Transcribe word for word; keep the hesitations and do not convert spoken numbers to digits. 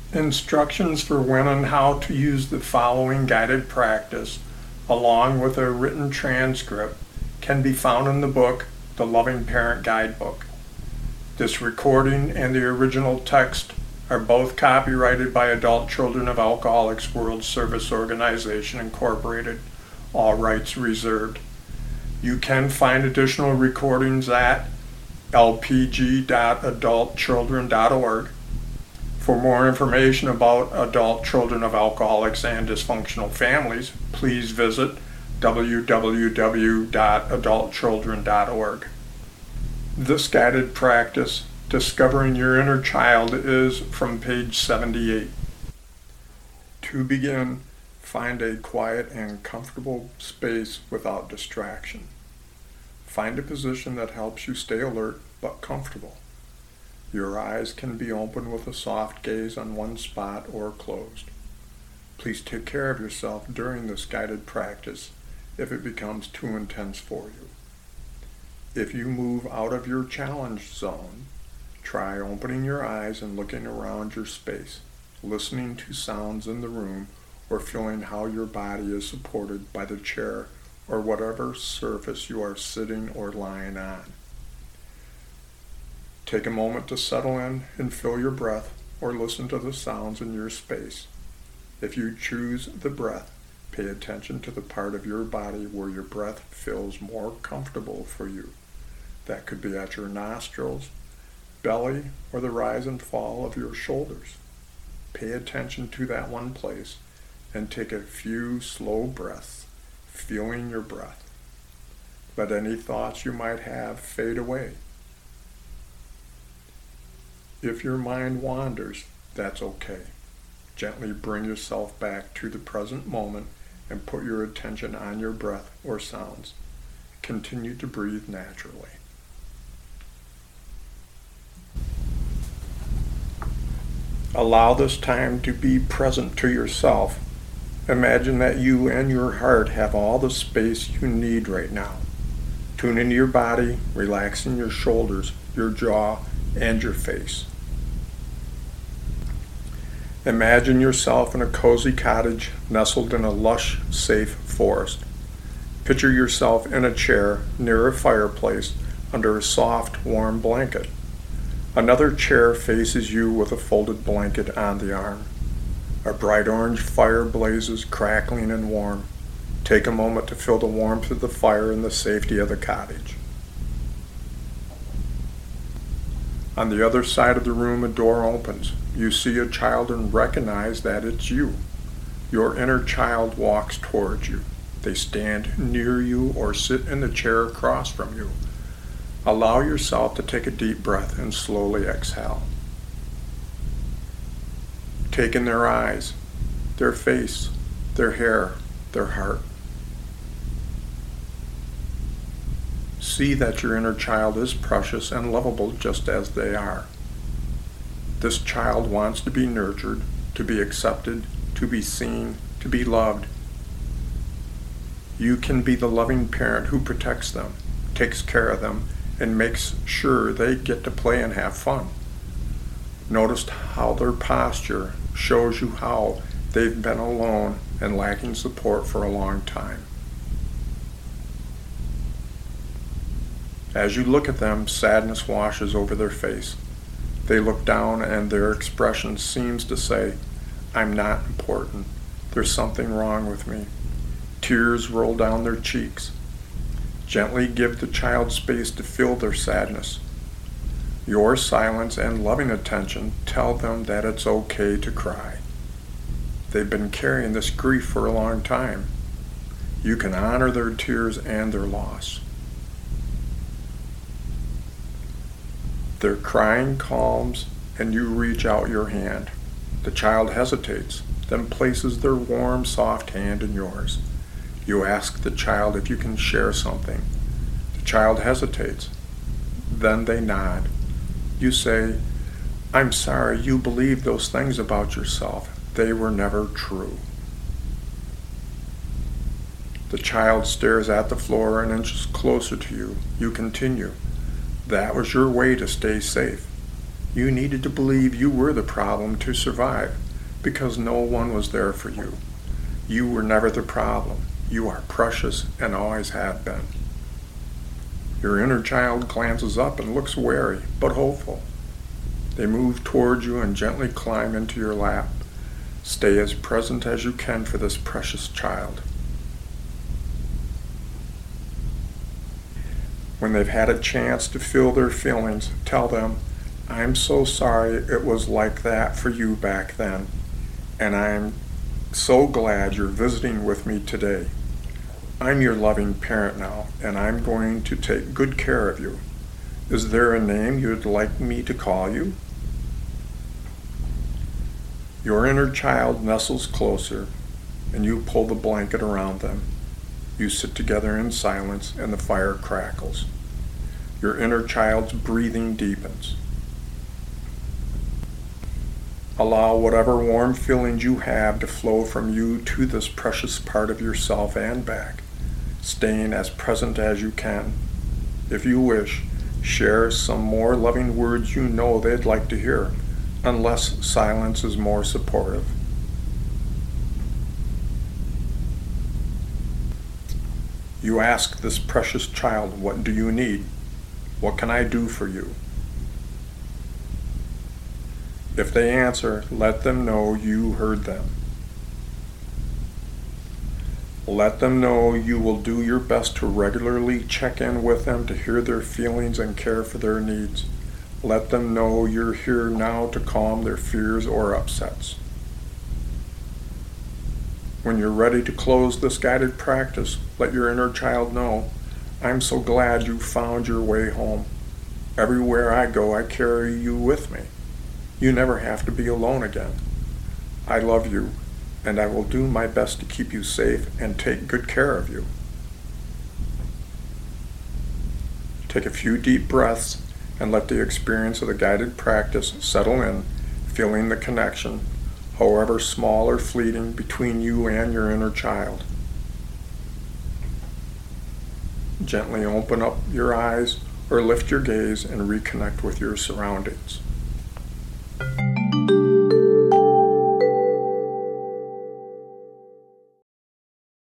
Instructions for when and how to use the following guided practice, along with a written transcript, can be found in the book, The Loving Parent Guidebook. This recording and the original text are both copyrighted by Adult Children of Alcoholics World Service Organization, Incorporated, all rights reserved. You can find additional recordings at l p g dot adult children dot org. For more information about adult children of alcoholics and dysfunctional families, please visit w w w dot adult children dot org. This guided practice, Discovering Your Inner Child, is from page seventy-eight. To begin, find a quiet and comfortable space without distraction. Find a position that helps you stay alert but comfortable. Your eyes can be open with a soft gaze on one spot or closed. Please take care of yourself during this guided practice if it becomes too intense for you. If you move out of your challenge zone, try opening your eyes and looking around your space, listening to sounds in the room, or feeling how your body is supported by the chair or whatever surface you are sitting or lying on. Take a moment to settle in and feel your breath or listen to the sounds in your space. If you choose the breath, pay attention to the part of your body where your breath feels more comfortable for you. That could be at your nostrils, belly, or the rise and fall of your shoulders. Pay attention to that one place and take a few slow breaths, feeling your breath. Let any thoughts you might have fade away. If your mind wanders, that's okay. Gently bring yourself back to the present moment and put your attention on your breath or sounds. Continue to breathe naturally. Allow this time to be present to yourself. Imagine that you and your heart have all the space you need right now. Tune into your body, relaxing your shoulders, your jaw, and your face. Imagine yourself in a cozy cottage nestled in a lush, safe forest. Picture yourself in a chair near a fireplace under a soft, warm blanket. Another chair faces you with a folded blanket on the arm. A bright orange fire blazes, crackling and warm. Take a moment to feel the warmth of the fire and the safety of the cottage. On the other side of the room, a door opens. You see a child and recognize that it's you. Your inner child walks towards you. They stand near you or sit in the chair across from you. Allow yourself to take a deep breath and slowly exhale. Take in their eyes, their face, their hair, their heart. See that your inner child is precious and lovable just as they are. This child wants to be nurtured, to be accepted, to be seen, to be loved. You can be the loving parent who protects them, takes care of them, and makes sure they get to play and have fun. Notice how their posture shows you how they've been alone and lacking support for a long time. As you look at them, sadness washes over their face. They look down and their expression seems to say, "I'm not important. There's something wrong with me." Tears roll down their cheeks. Gently give the child space to feel their sadness. Your silence and loving attention tell them that it's okay to cry. They've been carrying this grief for a long time. You can honor their tears and their loss. Their crying calms, and you reach out your hand. The child hesitates, then places their warm, soft hand in yours. You ask the child if you can share something. The child hesitates. Then they nod. You say, "I'm sorry you believe those things about yourself. They were never true." The child stares at the floor and inches closer to you. You continue. "That was your way to stay safe. You needed to believe you were the problem to survive because no one was there for you. You were never the problem. You are precious and always have been. Your inner child glances up and looks wary but hopeful. They move towards you and gently climb into your lap. Stay as present as you can for this precious child. When they've had a chance to feel their feelings, tell them, "I'm so sorry it was like that for you back then, and I'm so glad you're visiting with me today. I'm your loving parent now, and I'm going to take good care of you. Is there a name you'd like me to call you?" Your inner child nestles closer, and you pull the blanket around them. You sit together in silence, and the fire crackles. Your inner child's breathing deepens. Allow whatever warm feelings you have to flow from you to this precious part of yourself and back, staying as present as you can. If you wish, share some more loving words you know they'd like to hear, unless silence is more supportive. You ask this precious child, "What do you need? What can I do for you?" If they answer, let them know you heard them. Let them know you will do your best to regularly check in with them to hear their feelings and care for their needs. Let them know you're here now to calm their fears or upsets. When you're ready to close this guided practice, let your inner child know, "I'm so glad you found your way home. Everywhere I go, I carry you with me. You never have to be alone again. I love you, and I will do my best to keep you safe and take good care of you." Take a few deep breaths and let the experience of the guided practice settle in, feeling the connection, however small or fleeting, between you and your inner child. Gently open up your eyes or lift your gaze and reconnect with your surroundings.